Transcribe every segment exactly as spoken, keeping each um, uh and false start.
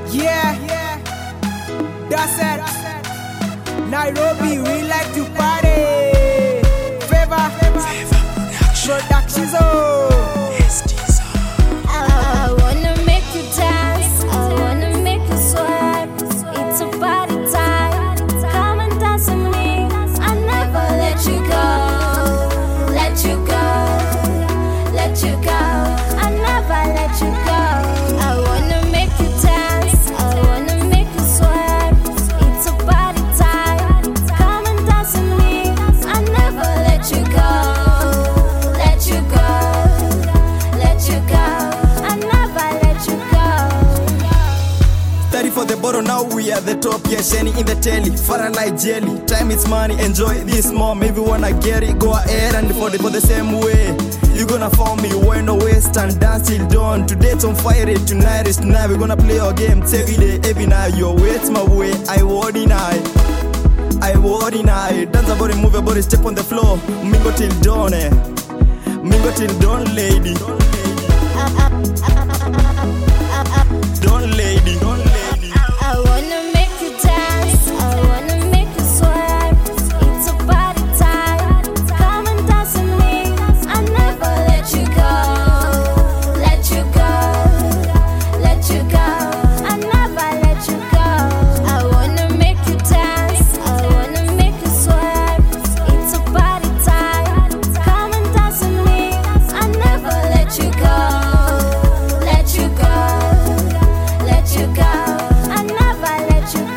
Yeah, yeah, that's it. Nairobi, we like to party. Favor, Productions. I wanna make you dance, I wanna make you sweat. It's a party time, come and dance with me. I never let you go, let you go, let you go. I never let you go. I wanna make you dance, I wanna make you sweat. It's a party time, come and dance with me. I never let you go, let you go, let you go. I never let you go. thirty for the bottle, now we are the top. Yeah, Shani in the telly, Farah like jelly. Time is money, enjoy this more. Maybe wanna get it, go ahead and for the, for the same way. You gonna find me, why no waste and dance till dawn. Today it's on fire, tonight is tonight. We gonna play our game every day, every night. Your wait's my way, I want it night. I want it night. Dance about it, move your body, step on the floor. Mingo till dawn, eh. Mingo till dawn, lady. Don't lady, don't lady. I wanna make you dance, I wanna make you sweat. It's a party time, come and dance with me. I never let you go, let you go, let you go. I never let you go. I wanna make you dance, I wanna make you sweat. It's a party time, come and dance with me. I never let you go, let you go, let you go. I never let you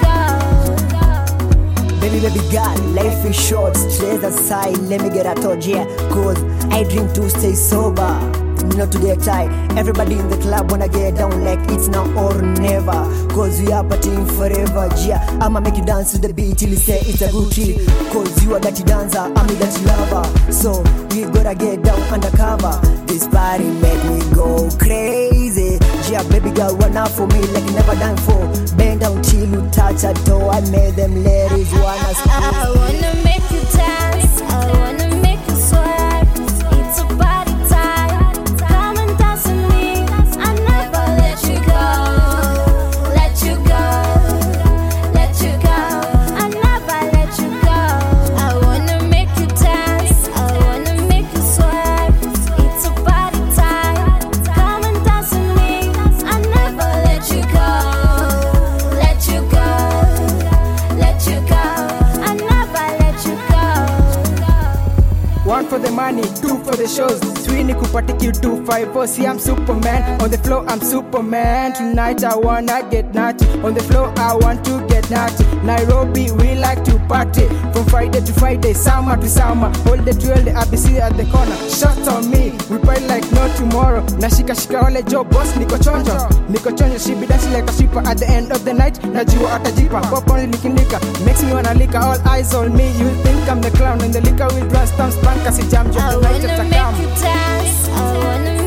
go. Baby, baby girl, life is short, stress aside, let me get a thought, yeah. Cause I drink to stay sober, not to get tired. Everybody in the club wanna get down like it's now or never. Cause we are partying forever, yeah. I'ma make you dance to the beat till you say it's a good trip. Cause you are that dancer, I'm a that lover. So we gotta get down undercover. This party make me go crazy. Yeah, baby girl, run out for me like you never done for. Bend down till you touch a toe. I made them ladies wanna squeeze. I wanna make you dance, I wanna make you sweat. It's a party time, come and dance with me. I never let you go, let you go, let you go. I never let you go. I wanna make you dance, I wanna make you sweat. It's a party time, come and dance with me. I never let you go, let you go, let you go. I never let you go. One for the money, two for the shows. Three ni kupati Q two five four. See I'm Superman, on the floor I'm Superman. Tonight I wanna get naughty, on the floor I want to get naughty. Nairobi we like to party, from Friday to Friday, summer to summer. All the twelve the A B C at the corner. Shots on me, we party like no tomorrow. Nashika shika wale job boss, niko chonjo, niko chonjo. She be dancing like a stripper at the end of the night. Najua atajipa, pop on likinika, makes me wanna lick. All eyes on me, you think I'm the clown, and the liquor will run stamps, bank as jam, I just the night wanna after make come. you dance, I wanna